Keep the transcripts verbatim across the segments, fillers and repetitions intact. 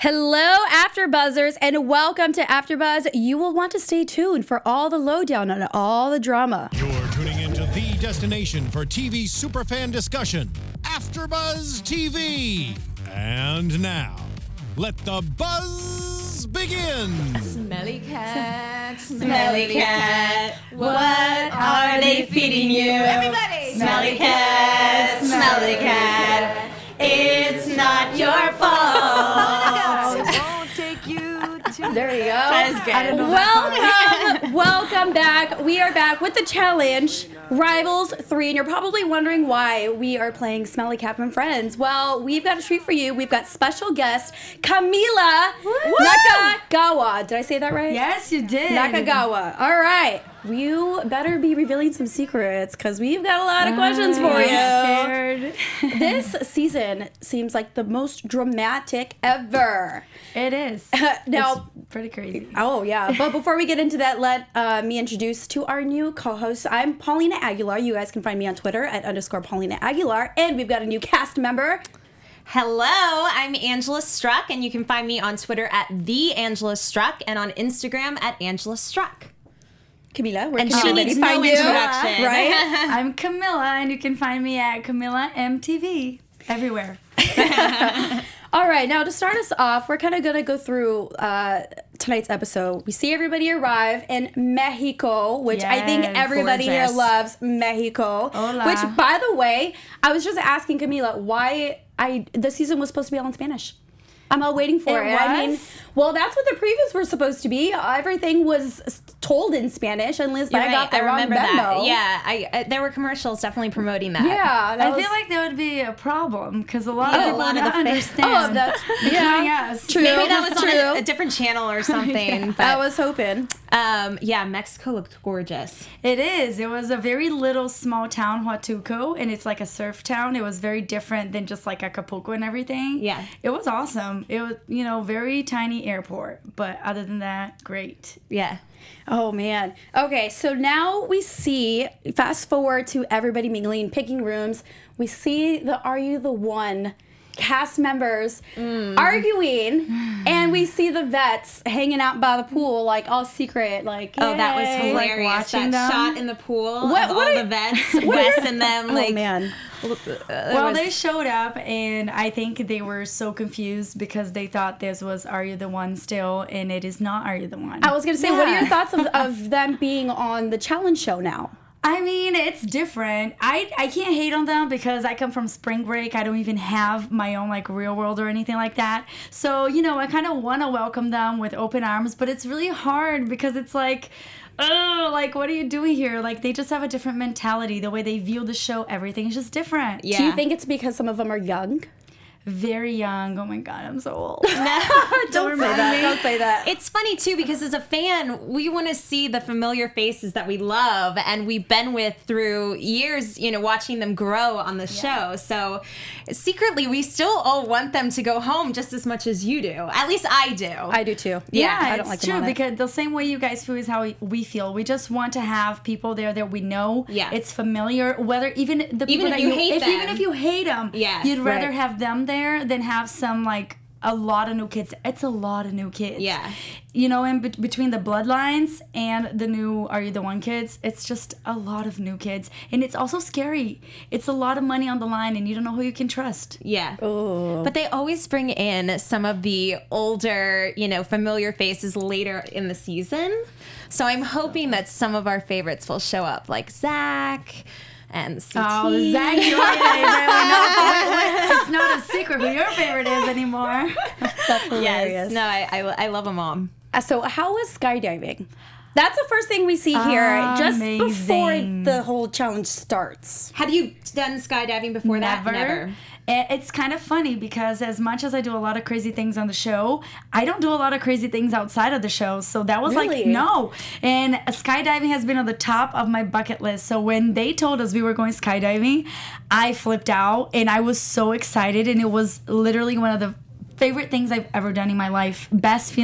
Hello, AfterBuzzers, and welcome to AfterBuzz. You will want to stay tuned for all the lowdown on all the drama. You're tuning into the destination for T V superfan discussion, AfterBuzz T V. And now, let the buzz begin. Smelly cat, smelly cat, what are they feeding you? Everybody! Smelly cat, smelly cat, it's not your fault. There you go. That is good. Welcome, welcome back. We are back with the challenge, Rivals three, and you're probably wondering why we are playing Smelly Cat and Friends. Well, we've got a treat for you. We've got special guest, Camila Nakagawa. Did I say that right? Yes, you did. Nakagawa. All right. You better be revealing some secrets because we've got a lot of questions for you. I'm scared. This season seems like the most dramatic ever. It is. Now, it's pretty crazy. Oh, yeah. But before we get into that, let uh, me introduce to our new co-host. I'm Paulina Aguilar. You guys can find me on Twitter at underscore Paulina Aguilar. And we've got a new cast member. Hello, I'm Angela Struck, and you can find me on Twitter at the Angela Struck and on Instagram at Angela Struck. Camila, where And can she everybody needs no find you? introduction. Right? I'm Camilla, and you can find me at Camilla M T V everywhere. All right, now to start us off, we're kind of going to go through uh, tonight's episode. We see everybody arrive in Mexico, which I think Yes, everybody gorgeous. here loves Mexico. Hola. Which, by the way, I was just asking Camila why I the season was supposed to be all in Spanish. I'm all waiting for it. It I mean, was? well, that's what the previews were supposed to be. Everything was told in Spanish, unless You're I right, got the I wrong remember memo. that. Yeah, I, I, there were commercials definitely promoting that. Yeah, that I was, feel like that would be a problem because a lot Oh, of a people lot of don't the fa- understand. Oh, that's including yeah, us. true. Maybe that was on true. a, a different channel or something. I But was hoping. um, yeah, Mexico looked gorgeous. It is. It was a very little small town, Huatuco, and it's like a surf town. It was very different than just like Acapulco and everything. Yeah. It was awesome. It was, you know, very tiny airport, but other than that, great. Yeah. Oh, man. Okay, so now we see, fast forward to everybody mingling, picking rooms. We see the Are You the One cast members Mm. arguing, and we see the vets hanging out by the pool, like all secret, like, Oh, that was yay. hilarious. Like watching that them. shot in the pool What- of what all are- the vets, what are Wes your- and them. Oh, Like, man. uh, Well, was- they showed up, and I think they were so confused because they thought this was Are You the One still, and it is not Are You the One. I was going to say, what are your Yeah. thoughts of, of them being on the challenge show now? I mean, it's different. I, I can't hate on them because I come from spring break. I don't even have my own, like, real world or anything like that. So, you know, I kind of want to welcome them with open arms, but it's really hard because it's like, oh, like, what are you doing here? Like, they just have a different mentality. The way they view the show, everything's just different. yeah. Do you think it's because some of them are young? Very young. Oh, my God, I'm so old. Don't say that. Don't say that. It's funny too because as a fan, we want to see the familiar faces that we love and we've been with through years, you know, watching them grow on the show. So secretly, we still all want them to go home just as much as you do. At least I do. I do too. Yeah, I don't it's like them true on it. because the same way you guys feel is how we- we feel. We just want to have people there that we know. Yeah. It's familiar. Whether even the people Even if that you hate if, even them. if you hate them, Yeah. you'd rather Right. have them there than have some like a lot of new kids. It's a lot of new kids. Yeah. You know, in be- between the bloodlines and the new Are You the One kids, it's just a lot of new kids, and it's also scary. It's a lot of money on the line, and you don't know who you can trust. Yeah. Oh. But they always bring in some of the older, you know, familiar faces later in the season. So I'm hoping that some of our favorites will show up, like Zach and C T. Oh, Zach, your favorite. We know it's not a secret who your favorite is anymore. That's hilarious. Yes. No, I, I, I love them all. Uh, So how was skydiving? That's the first thing we see here, just before Amazing. the whole challenge starts. Have you done skydiving before that? Never. And it's kind of funny because as much as I do a lot of crazy things on the show, I don't do a lot of crazy things outside of the show. So that was Really? like, no. And skydiving has been on the top of my bucket list. So when they told us we were going skydiving, I flipped out and I was so excited. And it was literally one of the favorite things I've ever done in my life. Best feeling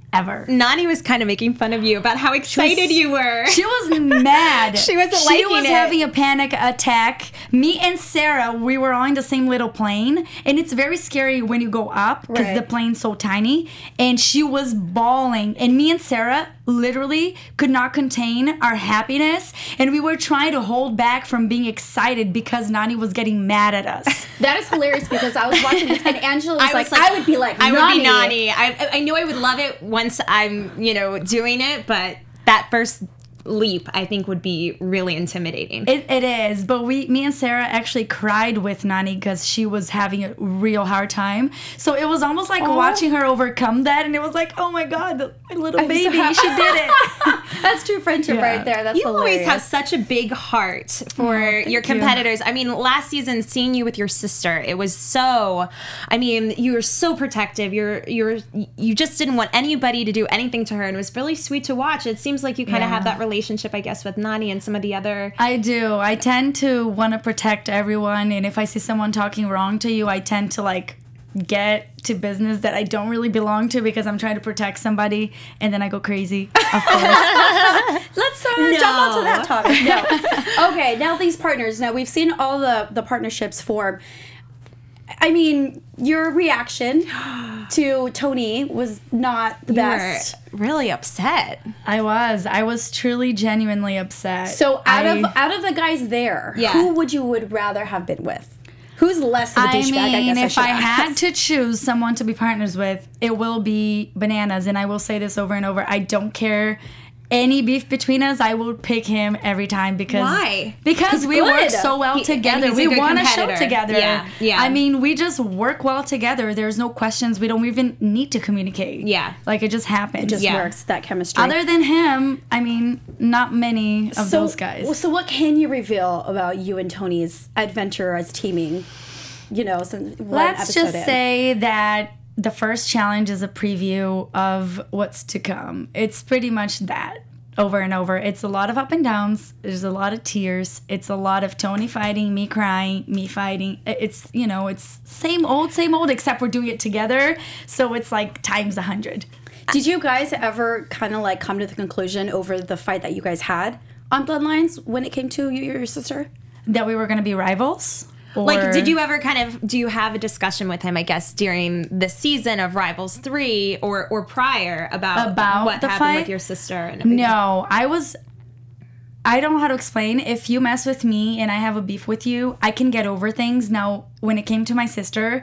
ever. Nani was kind of making fun of you about how excited was- you were. She was mad. She wasn't She liking was it. having a panic attack. Me and Sarah, we were on the same little plane, and it's very scary when you go up because Right. the plane's so tiny. And she was bawling, and me and Sarah literally could not contain our happiness, and we were trying to hold back from being excited because Nani was getting mad at us. That is hilarious because I was watching this and Angela was, I like, was like- I would be like, I would be Nani. Nani. I, I knew I would love it once I'm, you know, doing it, but that first leap, I think, would be really intimidating. It, it is, but we, me and Sarah actually cried with Nani because she was having a real hard time. So it was almost like watching her overcome that, and it was like, oh my god, my little I'm so baby, happy. she did it. That's true friendship Yeah. right there. That's You hilarious. always have such a big heart for your you. competitors. I mean, last season, seeing you with your sister, it was so. I mean, you were so protective. You're you're you just didn't want anybody to do anything to her, and it was really sweet to watch. It seems like you kind of Yeah. have that relationship, I guess, with Nani and some of the other. I do. I tend to want to protect everyone, and if I see someone talking wrong to you, I tend to like get to business that I don't really belong to because I'm trying to protect somebody, and then I go crazy. Of course. Let's uh, jump onto that topic. No. Okay, now these partners. Now we've seen all the the partnerships form. I mean, your reaction to Tony was not the You best. were really upset. I was. I was truly, genuinely upset. So out I, of out of the guys there, Yeah. who would you would rather have been with? Who's less of a I douchebag? I, mean, guess if I, I should had ask. to choose someone to be partners with, it will be Bananas. And I will say this over and over. I don't care any beef between us. I will pick him every time because Why? because we good. work so well He- and together. he's a We good want a show competitor. together. Yeah, yeah. I mean, we just work well together. There's no questions. We don't even need to communicate. Yeah. Like it just happens. just Yeah. works that chemistry. Other than him, I mean, not many of so, those guys. So what can you reveal about you and Tony's adventure as teaming? You know, since one Let's episode just in. say that the first challenge is a preview of what's to come. It's pretty much that over and over. It's a lot of up and downs. There's a lot of tears. It's a lot of Tony fighting, me crying, me fighting. It's, you know, it's same old, same old, except we're doing it together. So it's like times a hundred. Did you guys ever kind of like come to the conclusion over the fight that you guys had on Bloodlines when it came to you, your sister? That we were going to be rivals? Like, Or- did you ever kind of do you have a discussion with him? I guess during the season of Rivals three or or prior about About what the happened fight? with your sister and everything? No, I was. I don't know how to explain. If you mess with me and I have a beef with you, I can get over things. Now, when it came to my sister,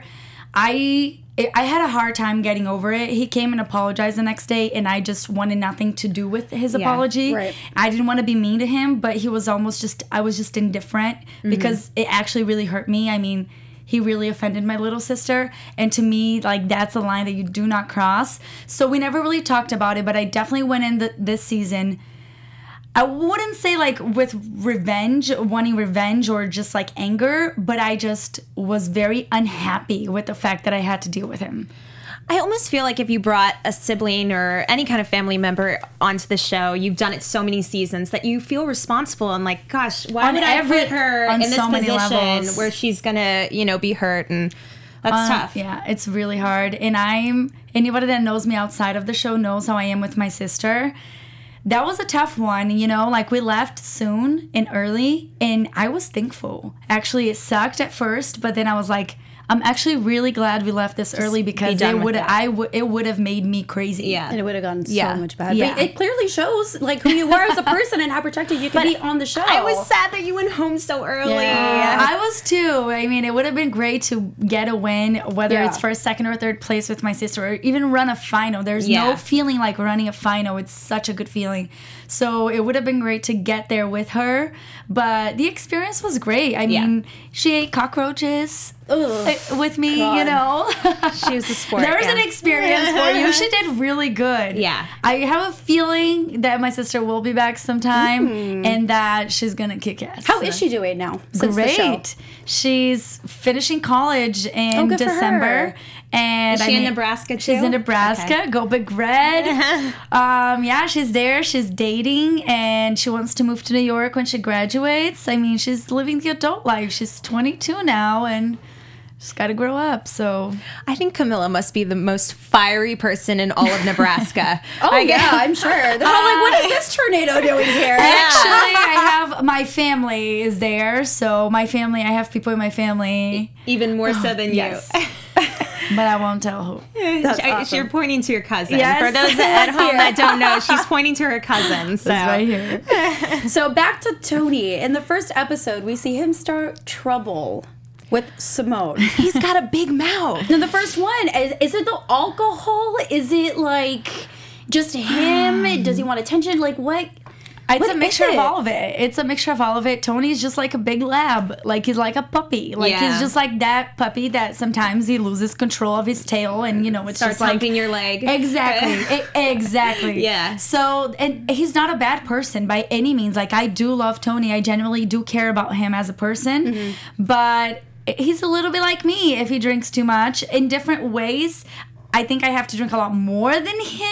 I I had a hard time getting over it. He came and apologized the next day, and I just wanted nothing to do with his Yeah, apology. right. I didn't want to be mean to him, but he was almost just. I was just indifferent because it actually really hurt me. I mean. He really offended my little sister. And to me, like, that's a line that you do not cross. So we never really talked about it, but I definitely went in the, this season. I wouldn't say, like, with revenge, wanting revenge or just, like, anger, but I just was very unhappy with the fact that I had to deal with him. I almost feel like if you brought a sibling or any kind of family member onto the show, you've done it so many seasons that you feel responsible and like, gosh, why On would I every- put her on in this so many position levels. where she's gonna, you know, be hurt and that's Uh, tough. Yeah, it's really hard. And I'm anybody that knows me outside of the show knows how I am with my sister. That was a tough one, you know, like we left soon and early and I was thankful. Actually, it sucked at first, but then I was like, I'm actually really glad we left this early because done it with would it. I would it would have made me crazy. Yeah. And it would have gone so Yeah. much bad. Yeah. But it clearly shows like who you were as a person and how protected you can be on the show. I was sad that you went home so early. Yeah. I was too. I mean, it would have been great to get a win, whether Yeah. it's first, second, or third place with my sister, or even run a final. There's Yeah. no feeling like running a final. It's such a good feeling. So it would have been great to get there with her. But the experience was great. I Yeah. mean, she ate cockroaches Ugh. uh, with me, you God. know. She was a sport. There's yeah. an experience for you. She did really good. Yeah. I have a feeling that my sister will be back sometime and that she's going to kick ass. How is she doing now since the show? Great. She's finishing college in Oh, good for December. her. And Is she I in mean, Nebraska too? She's in Nebraska. Okay. Go Big Red. um, yeah, she's there. She's dating and she wants to move to New York when she graduates. I mean, she's living the adult life. She's twenty-two now and just gotta grow up. So I think Camilla must be the most fiery person in all of Nebraska. Oh I yeah, guess. I'm sure. They're probably like, what is this tornado doing here? actually, I have my family is there. So my family, I have people in my family, Even more so than yes. you. but I won't tell who. That's She- awesome. You're pointing to your cousin. Yes. For those at home that don't know, she's pointing to her cousin. So. That's right here. So back to Tony. In the first episode, we see him start trouble with Simone. He's got a big mouth. Now, the first one, is, is it the alcohol? Is it like just him? Does he want attention? Like what? It's What a is mixture it? of all of it. It's a mixture of all of it. Tony's just like a big lab. Like he's like a puppy. Like Yeah. he's just like that puppy that sometimes he loses control of his tail and you know it's Start just like humping your leg. Exactly. E- exactly. Yeah. So and he's not a bad person by any means. Like I do love Tony. I genuinely do care about him as a person. Mm-hmm. But he's a little bit like me if he drinks too much in different ways. I think I have to drink a lot more than him.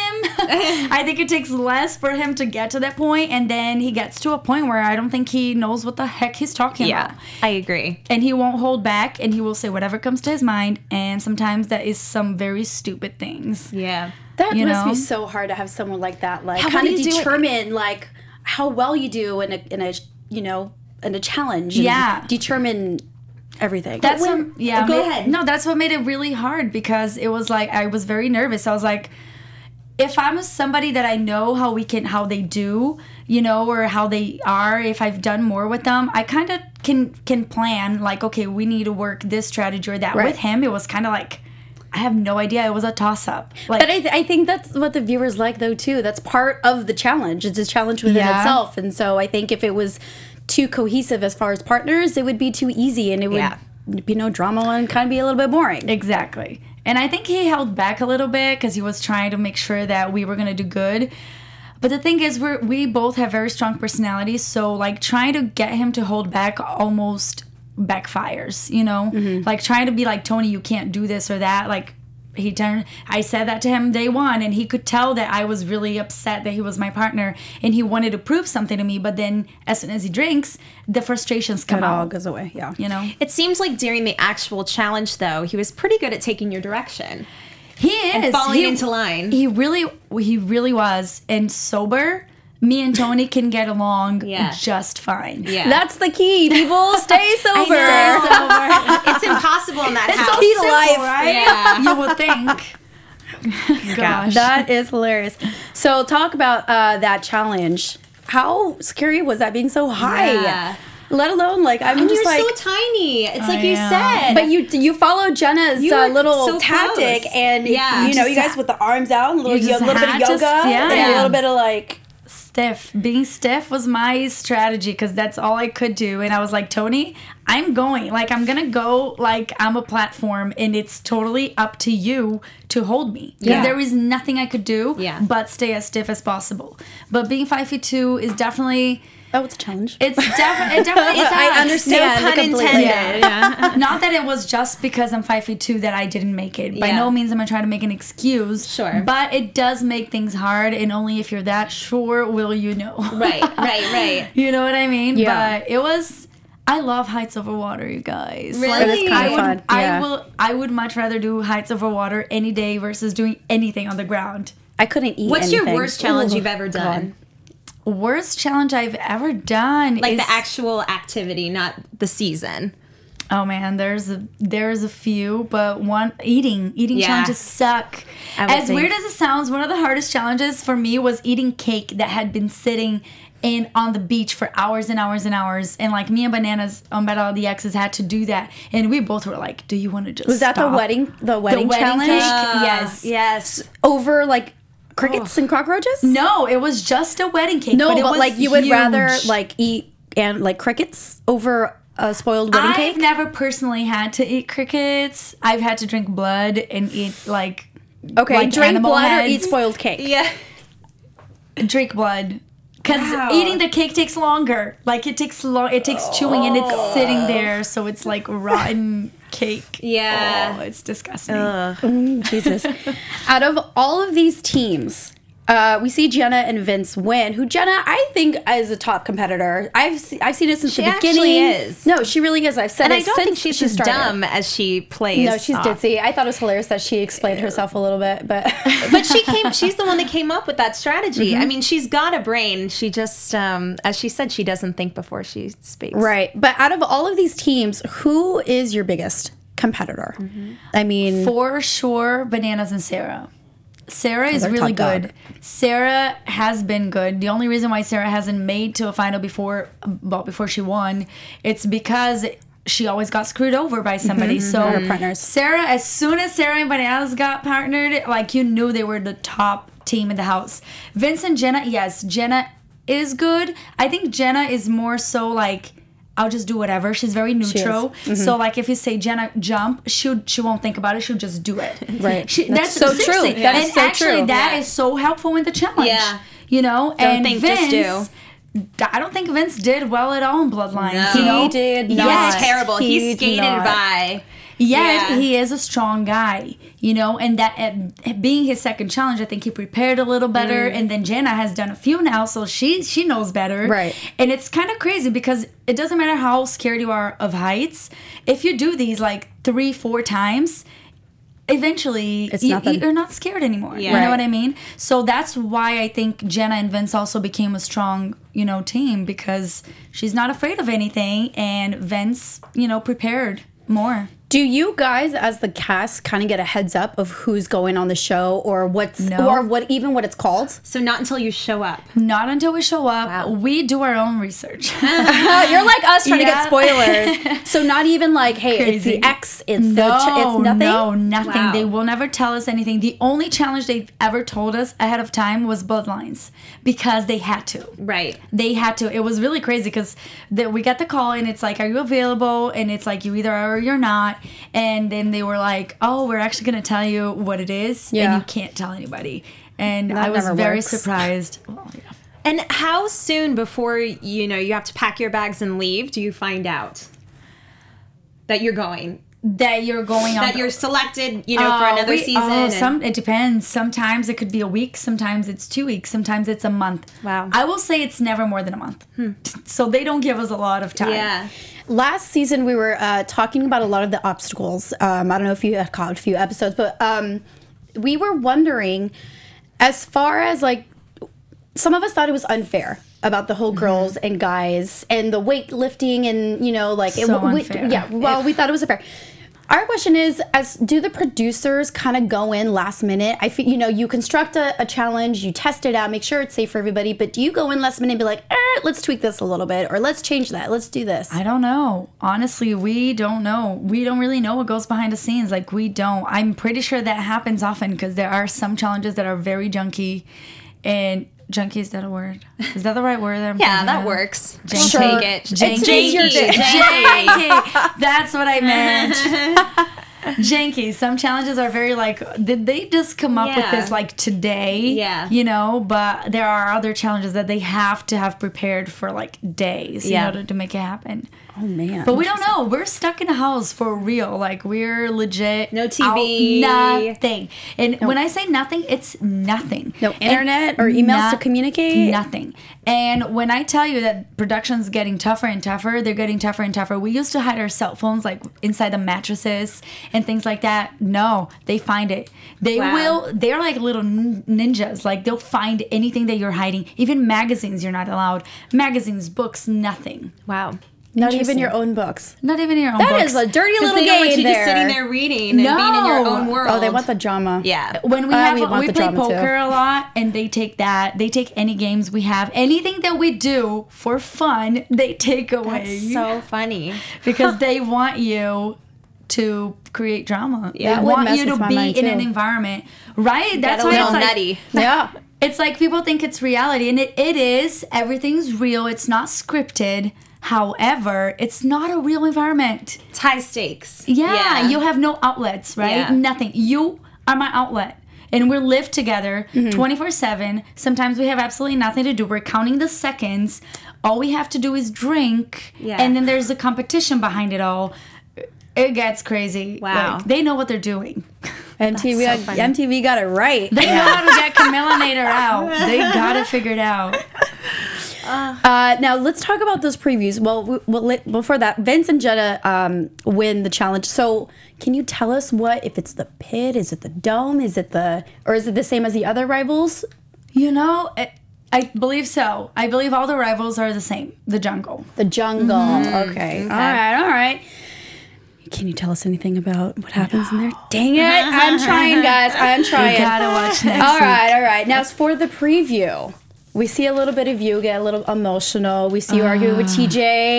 I think it takes less for him to get to that point, and then he gets to a point where I don't think he knows what the heck he's talking Yeah, about. I agree. And he won't hold back, and he will say whatever comes to his mind, and sometimes that is some very stupid things. Yeah. That You must know? be so hard to have someone like that, like How kind will of you do it? determine like how well you do in a in a you know in a challenge. And Yeah. determine everything. That's when- what, yeah. Go ma- ahead. No, that's what made it really hard because it was like I was very nervous. I was like, if I'm somebody that I know how we can, how they do, you know, or how they are, if I've done more with them, I kind of can can plan like, okay, we need to work this strategy or that. Right. With him, it was kind of like, I have no idea. It was a toss up. Like, But I, th- I think that's what the viewers like, though, too. That's part of the challenge. It's a challenge within Yeah. itself. And so I think if it was too cohesive as far as partners, it would be too easy and it would Yeah. be no drama and kind of be a little bit boring. Exactly. And I think he held back a little bit because he was trying to make sure that we were going to do good. But the thing is, we're, we both have very strong personalities. So, like, trying to get him to hold back almost backfires, you know? Like, trying to be like, Tony, you can't do this or that. Like, he turned, I said that to him day one, and he could tell that I was really upset that he was my partner and he wanted to prove something to me. But then, as soon as he drinks, the frustrations come It all out, goes away, yeah. you know? It seems like during the actual challenge, though, he was pretty good at taking your direction. He is falling he, into line. He really, he really was. And sober, me and Tony can get along Yeah. just fine. Yeah. That's the key, people. Stay sober. I know. It's impossible in that It's house. so key to life. right? Yeah. You would think. Gosh. That is hilarious. So talk about uh, that challenge. How scary was that being so high? Yeah. Let alone like I'm And just you're like. so tiny. It's like I you know. said. But you you follow Jenna's You uh, were little so tactic, close. and Yeah. you know You you just guys with the arms out, and a little, you yo- just little bit of had to- yoga, yeah. and a little bit of like. Stiff. Being stiff was my strategy because that's all I could do. And I was like, Tony, I'm going. Like, I'm going to go like I'm a platform and it's totally up to you to hold me. Because Yeah. there is nothing I could do Yeah. but stay as stiff as possible. But being five feet two is definitely, Oh, it's a challenge. it's definitely, it definitely sucks. I understand. no pun completely. intended. Yeah. Not that it was just because I'm five feet two that I didn't make it. By Yeah. no means am I trying to make an excuse. Sure. But it does make things hard, and only if you're that sure will you know. Right, right, right. You know what I mean? Yeah. But it was. I love heights over water, you guys. Really? It is kinda I would, fun, yeah. I will. I would much rather do heights over water any day versus doing anything on the ground. I couldn't eat. What's anything. your worst challenge Ooh, you've ever God. done? Worst challenge I've ever done. Like is, the actual activity, not the season. Oh man, there's a there's a few, but one eating eating Yeah. challenges suck. I would As think. weird as it sounds, one of the hardest challenges for me was eating cake that had been sitting in on the beach for hours and hours and hours. And like me and Bananas on Battle of the Exes had to do that, and we both were like, "Do you want to just?" Was that the stop?" wedding? The wedding, The wedding challenge cake? yes. Yes. over like crickets and cockroaches? No, it was just a wedding cake. No, but, but, it was like you would huge. rather like eat and like crickets over a spoiled wedding I've cake. never personally had to eat crickets. I've had to drink blood and eat like Okay, like drink animal blood heads. or eat spoiled cake. Yeah. drink blood. Because Wow. eating the cake takes longer. Like it takes long. It takes chewing, and it's sitting there, so it's like rotten cake. Yeah. Oh, it's disgusting. Mm, Jesus. Out of all of these teams, Uh, we see Jenna and Vince win. Who Jenna, I think, is a top competitor. I've se- I've seen it since She the beginning. actually is. No, she really is. I've said And it I don't since think she's she as started. dumb as she plays. No, she's off. ditzy. I thought it was hilarious that she explained herself a little bit, but But she came. She's the one that came up with that strategy. Mm-hmm. I mean, she's got a brain. She just, um, as she said, she doesn't think before she speaks. right. But out of all of these teams, who is your biggest competitor? Mm-hmm. I mean, For sure, Bananas and Sarah. Sarah is they're really top dog. good. Sarah has been good. The only reason why Sarah hasn't made to a final before, well, before she won, it's because she always got screwed over by somebody. So Her partners. Sarah, as soon as Sarah and Bananas got partnered, like you knew they were the top team in the house. Vince and Jenna, yes, Jenna is good. I think Jenna is more so like, I'll just do whatever. She's very neutral. Mm-hmm. So like if you say Jenna jump, she she won't think about it. She'll just do it. Right. She, That's that's, so true. seriously. That and is so actually true. that is Yeah. so helpful with the challenge. Yeah. You know, Don't and think, Vince, just I don't think Vince did well at all in Bloodlines. No. You know? He did He not. was terrible. He, He did skated not. by. Yet Yeah. he is a strong guy, you know, and that uh, being his second challenge, I think he prepared a little better. Mm. And then Jenna has done a few now, so she she knows better, Right. And it's kind of crazy because it doesn't matter how scared you are of heights. If you do these like three, four times, eventually It's you, nothing. you're not scared anymore. Yeah. You know Right. what I mean? So that's why I think Jenna and Vince also became a strong, you know, team because she's not afraid of anything, and Vince, you know, prepared more. do you guys, as the cast, kind of get a heads up of who's going on the show or what's No. or what even what it's called? So not until you show up. Not until we show up. Wow. We do our own research. Uh, you're like us trying to Yeah. get spoilers. So not even like, hey, it's Crazy. the X, it's the no, ch- it's nothing. no, nothing. Wow. They will never tell us anything. The only challenge they've ever told us ahead of time was Bloodlines because they had to. Right. They had to. It was really crazy because we got the call and it's like, are you available? And it's like, you either are or you're not. And then they were like, oh, we're actually going to tell you what it is. Yeah. And you can't tell anybody. And That I was never very works. surprised. Well, yeah. And how soon before, you know, you have to pack your bags and leave do you find out that you're going? That you're going on. That you're selected, you know, for Uh, another we- season? Oh, and- some it depends. Sometimes it could be a week. Sometimes it's two weeks. Sometimes it's a month. Wow. I will say it's never more than a month. So they don't give us a lot of time. Yeah. Last season, we were uh, talking about a lot of the obstacles. Um, I don't know if you have caught a few episodes, but um, we were wondering, as far as like, some of us thought it was unfair about the whole girls and guys and the weightlifting and you know like So we- unfair. yeah. Well, we thought it was unfair. Our question is, as do the producers kind of go in last minute? I feel, you know, you construct a, a challenge, you test it out, make sure it's safe for everybody, but do you go in last minute and be like, eh, let's tweak this a little bit, or let's change that, let's do this? I don't know. Honestly, we don't know. We don't really know what goes behind the scenes. Like, we don't. I'm pretty sure that happens often because there are some challenges that are very junky. And junky, is that a word? Is that the right word? That I'm Yeah, thinking that of? works. Janky. We'll take it. Janky. Today's your day. Janky. That's what I meant. Janky. Some challenges are very like, did they just come up with Yeah. this like today? Yeah. You know, but there are other challenges that they have to have prepared for like days Yeah. in order to make it happen. Oh man. But we don't know. We're stuck in a house for real. Like, we're legit. No T V. out nothing. And when I say nothing, it's nothing. No And internet or emails to communicate? Nothing. And when I tell you that production's getting tougher and tougher, they're getting tougher and tougher. We used to hide our cell phones like inside the mattresses and things like that. No, they find it. They Wow. will. They're like little nin- ninjas. Like, they'll find anything that you're hiding. Even magazines, you're not allowed. Magazines, books, nothing. Wow. Not even your own books. Not even your own That books. is a dirty Because little they don't want game you there. just sitting there reading and being in your No. own world. Oh, they want the drama. Yeah. When we Uh, have we we, want the play drama, too. poker a lot, and they take that. They take any games we have, anything that we do for fun. They take away That's so funny. because they want you to create drama. Yeah. That They would want mess you to with my be mind, in an too. environment, right? That's Get a why little it's like nutty. Yeah. it's like people think it's reality, and it, it is. Everything's real. It's not scripted. However, it's not a real environment. It's high stakes. Yeah, you have no outlets, right? Yeah. Nothing. You are my outlet. And we live together Mm-hmm. twenty-four seven. Sometimes we have absolutely nothing to do. We're counting the seconds. All we have to do is drink. Yeah. And then there's a competition behind it all. It gets crazy. Wow. Like, they know what they're doing. M T V, so funny. M T V got it right. They know how to get Camilla Nader out. They got it figured out. Uh, now let's talk about those previews. Well, we, well let- before that, Vince and Jenna um, win the challenge. So, can you tell us what if it's the pit? Is it the dome? Is it the or is it the same as the other rivals? You know, I, I believe so. I believe all the rivals are the same. The jungle. The jungle. Okay. All right. All right. Can you tell us anything about what happens in there? Dang it! I'm trying, guys. I'm trying. You gotta watch next All week. right. All right. Now, for the preview, we see a little bit of you get a little emotional. We see you arguing with T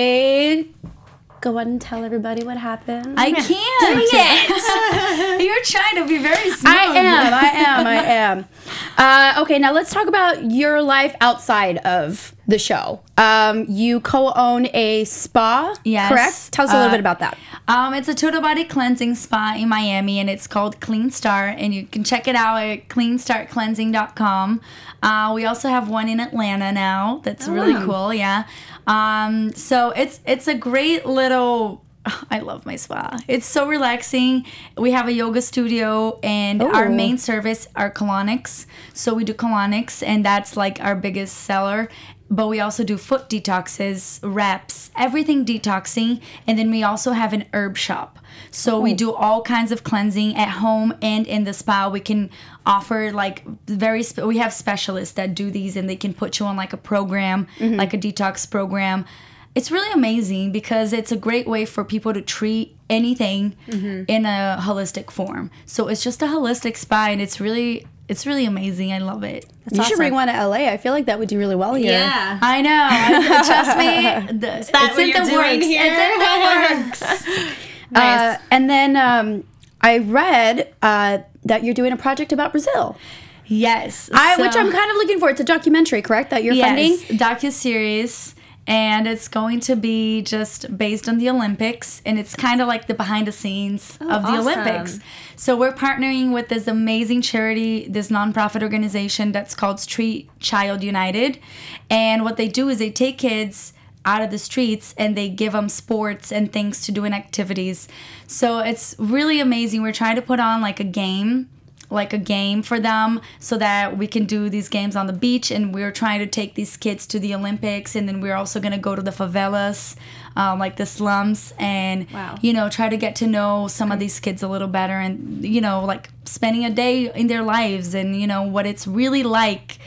J. Go on and tell everybody what happened. I can't. Dang it. You're trying to be very smooth. I am, I am, I am. Uh, okay, now let's talk about your life outside of the show. Um, you co-own a spa, Yes. correct? Tell us a little Uh, bit about that. Um, it's a total body cleansing spa in Miami, and it's called Clean Start, and you can check it out at clean start cleansing dot com. Uh, we also have one in Atlanta now. That's really cool. Yeah. Um, so it's it's a great little. I love my spa. It's so relaxing. We have a yoga studio, and our Ooh. main service are colonics. So we do colonics, and that's like our biggest seller. But we also do foot detoxes, reps, everything detoxing. And then we also have an herb shop. So we do all kinds of cleansing at home and in the spa. We can offer like very, spe- we have specialists that do these, and they can put you on like a program, like a detox program. It's really amazing because it's a great way for people to treat anything in a holistic form. So it's just a holistic spa, and it's really, it's really amazing. I love it. You should bring one to L A. I feel like that would do really well here. Yeah. I know. I- Trust me. The, Is that it's what in you're the doing works. here? It's in the works. Nice. Uh, and then um, I read uh, that you're doing a project about Brazil, Yes. I, which so- I'm kind of looking for. It's a documentary, correct? That you're yes, funding. docuseries, and it's going to be just based on the Olympics, and it's kind of like the behind the scenes of the awesome. Olympics. So we're partnering with this amazing charity, this nonprofit organization that's called Street Child United, and what they do is they take kids out of the streets and they give them sports and things to do and activities. So it's really amazing. We're trying to put on like a game like a game for them so that we can do these games on the beach, and we're trying to take these kids to the Olympics, and then we're also going to go to the favelas, um, like the slums, and Wow. you know, try to get to know some of these kids a little better, and you know, like spending a day in their lives, and you know what it's really like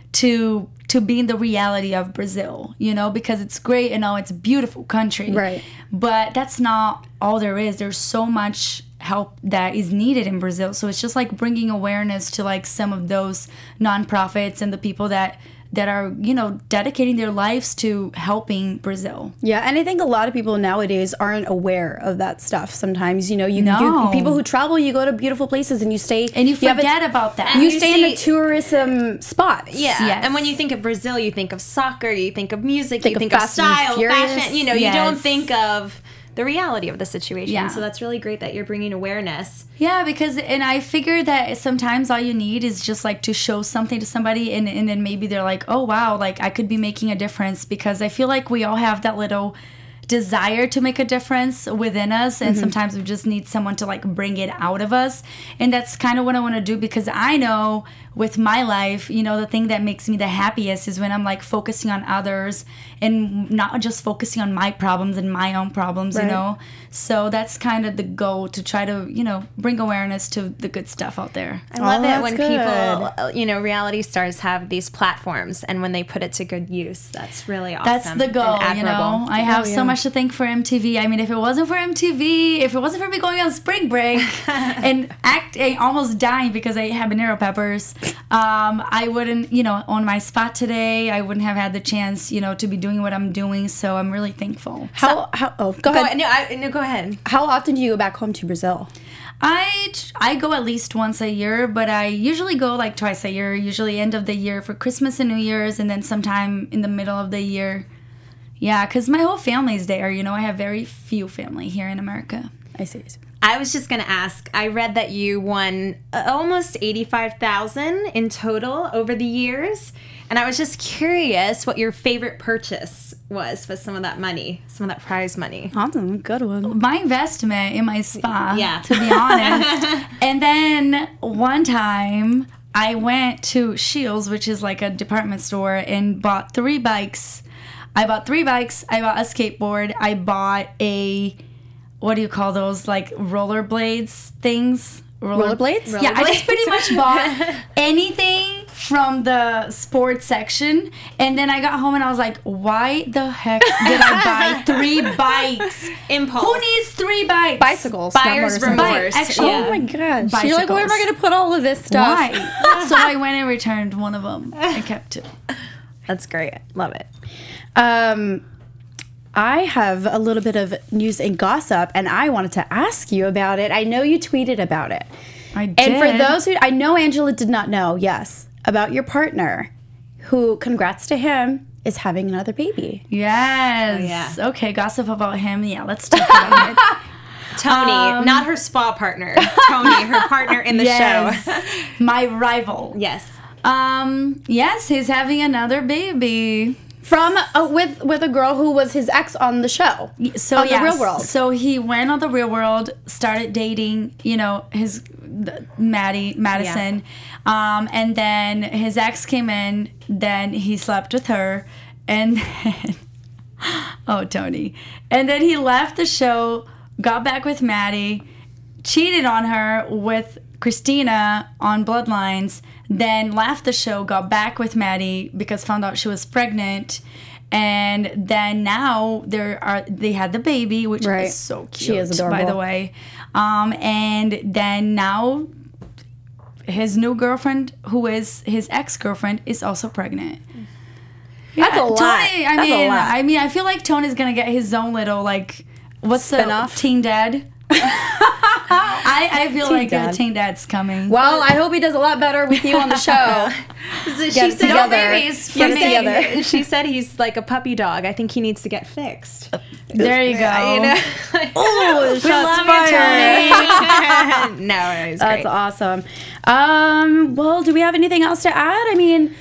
to to be in the reality of Brazil, you know, because it's great, you know, it's a beautiful country, Right. but that's not all there is. There's so much help that is needed in Brazil. So it's just like bringing awareness to like some of those nonprofits and the people that that are, you know, dedicating their lives to helping Brazil. Yeah, and I think a lot of people nowadays aren't aware of that stuff. Sometimes, you know, you, No. you people who travel, you go to beautiful places and you stay And you have a- forget about that. you, You stay in the see- tourism spots. Yeah. Yes. And when you think of Brazil, you think of soccer, you think of music, Think you of think of, Fast and style, Furious. fashion. You know, you don't Yes. think of the reality of the situation. Yeah. So that's really great that you're bringing awareness. Yeah, because and I figure that sometimes all you need is just like to show something to somebody, and and then maybe they're like, oh wow, like I could be making a difference, because I feel like we all have that little desire to make a difference within us, and sometimes we just need someone to like bring it out of us, and that's kind of what I want to do, because I know with my life, you know, the thing that makes me the happiest is when I'm like focusing on others and not just focusing on my problems and my own problems, Right. you know. So that's kind of the goal, to try to, you know, bring awareness to the good stuff out there. I love Oh, it that's when good. people, uh, you know, reality stars have these platforms, and when they put it to good use, that's really awesome. That's the goal, and you know. admirable. I have Oh, yeah. so much to thank for M T V. I mean, if it wasn't for M T V, if it wasn't for me going on spring break and act eh, almost dying because I had habanero peppers, um, I wouldn't, you know, on my spot today, I wouldn't have had the chance, you know, to be doing what I'm doing. So I'm really thankful. How, how oh, go Go, ahead. no, I, no, go ahead. How often do you go back home to Brazil? I I go at least once a year, but I usually go like twice a year, usually end of the year for Christmas and New Year's, and then sometime in the middle of the year. Yeah, because my whole family's there. You know, I have very few family here in America. I see. I was just going to ask, I read that you won uh, almost eighty-five thousand dollars in total over the years. And I was just curious what your favorite purchase was with some of that money, some of that prize money. Awesome, good one. My investment in my spa, Yeah. to be honest. And then one time I went to Shields, which is like a department store, and bought three bikes. I bought three bikes. I bought a skateboard. I bought a, what do you call those, like rollerblades things? Roller- Rollerblades? Yeah, I just pretty much bought anything from the sports section, and then I got home and I was like, why the heck did I buy three bikes? Impulse. Who needs three bikes? Bicycles. Buyer's not motorcycles. remorse. Actually, Yeah. Oh my gosh. You're like, where am I Bicycles. going to put all of this stuff? Why? So I went and returned one of them and kept it. That's great. Love it. Um, I have a little bit of news and gossip, and I wanted to ask you about it. I know you tweeted about it. I did. And for those who, I know Angela did not know, yes, about your partner, who, congrats to him, is having another baby. Yes. Oh, yeah. Okay, gossip about him. Yeah, let's talk about it. Tony, Um, not her spa partner. Tony, her partner in the Yes. show. My rival. Yes. Um, yes, he's having another baby. From, uh, with, with a girl who was his ex on the show. So On the yes, Real World. So he went on the Real World, started dating, you know, his the, Maddie Madison, um, and then his ex came in. Then he slept with her, and then oh Tony, and then he left the show, got back with Maddie, cheated on her with Christina on Bloodlines, then left the show, got back with Maddie because found out she was pregnant, and then now there are they had the baby, which Right. is so cute. She is by the adorable. way. Um, and then now his new girlfriend, who is his ex-girlfriend, is also pregnant. That's a lot. Tony, I That's a mean, lot. I mean, I feel like Tony's gonna get his own little like, what's Spin-off? the Teen Dad? I, I feel Teen like Dad. a Teen Dad's coming. Well, I hope he does a lot better with you on the show. She Get it said, together. babies. Get it She said- together. she said he's like a puppy dog. I think he needs to get fixed. There you go. You know? Oh, We shots love you, fired. Tony. No, it's That's great. awesome. Um, well, do we have anything else to add? I mean,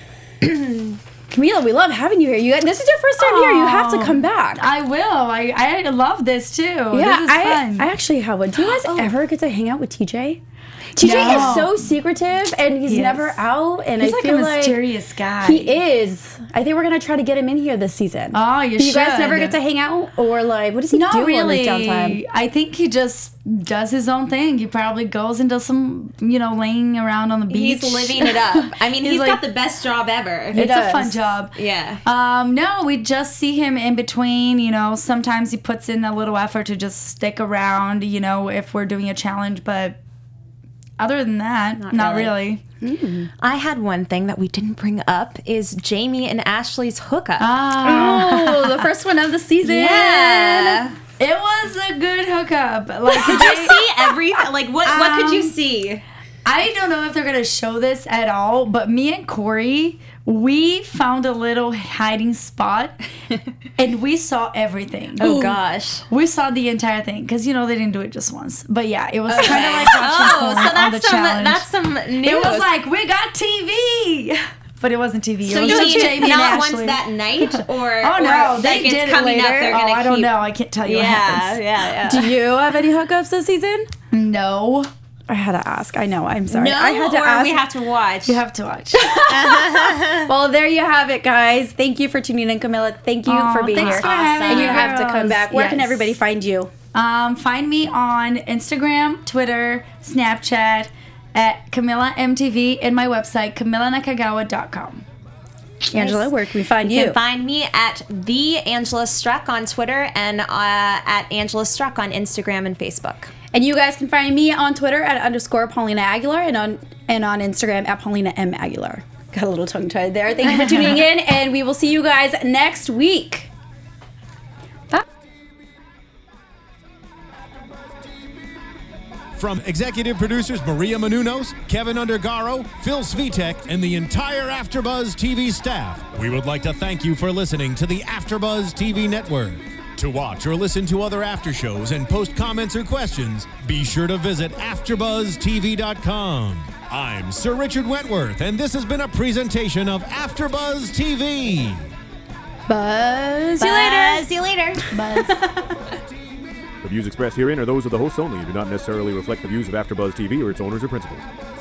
Camila, we love having you here. You, this is your first time here. You have to come back. I will. I, I love this too. Yeah, this is I, fun. I actually have one. Do you guys ever get to hang out with T J? T J No. is so secretive, and he's He never is. out. And He's I like feel a like mysterious guy. he is. I think we're gonna try to get him in here this season. Oh, you do you guys should. never get to hang out, or like, what does he Not do really. on his downtime? I think he just does his own thing. He probably goes and does some, you know, laying around on the beach. He's living it up. I mean, He's he's like- got the best job ever. It's does. a fun job. Yeah. Um, no, we just see him in between. You know, sometimes he puts in a little effort to just stick around, you know, if we're doing a challenge. But other than that, not, Not really. really. I had one thing that we didn't bring up is Jamie and Ashley's hookup. Ah, Oh, the first one of the season. yeah. it was a good hookup. Like, Did you see everything? Like, what, what could you Um, see? I don't know if they're gonna show this at all, but me and Corey, we found a little hiding spot, and we saw everything. Oh, gosh. We saw the entire thing because you know they didn't do it just once. But yeah, it was kind of like watching Oh, porn so on the that's some, challenge. that's some news. It was like we got T V, but it wasn't T V. so it was you just mean Jamie and not once Ashley. that night? Or, Oh no, or they like it's did coming it up, later. they're gonna oh, I don't keep- know. I can't tell you what Yeah, happens. yeah, yeah. Do you have any hookups this season? No, I had to ask. I know. I'm sorry. No, I had to or ask. we have to watch. you have to watch. Well, there you have it, guys. Thank you for tuning in, Camila. Thank you Aw, for being thanks here. for having and me, you have to come girls. back. Where can Yes. everybody find you? Um, find me on Instagram, Twitter, Snapchat at Camila M T V, and my website, camila nakagawa dot com. Angela, where can we find You you? can find me at the Angela Struck on Twitter and uh, at Angela Struck on Instagram and Facebook. And you guys can find me on Twitter at underscore Paulina Aguilar and on and on Instagram at Paulina M Aguilar. Got a little tongue tied there. Thank you for tuning in, and we will see you guys next week. Bye. From executive producers Maria Menounos, Kevin Undergaro, Phil Svitek, and the entire AfterBuzz T V staff, we would like to thank you for listening to the AfterBuzz T V network. To watch or listen to other after shows and post comments or questions, be sure to visit after buzz t v dot com. I'm Sir Richard Wentworth, and this has been a presentation of AfterBuzz T V. Buzz you later. See you later. Buzz. The views expressed herein are those of the hosts only and do not necessarily reflect the views of AfterBuzz T V or its owners or principals.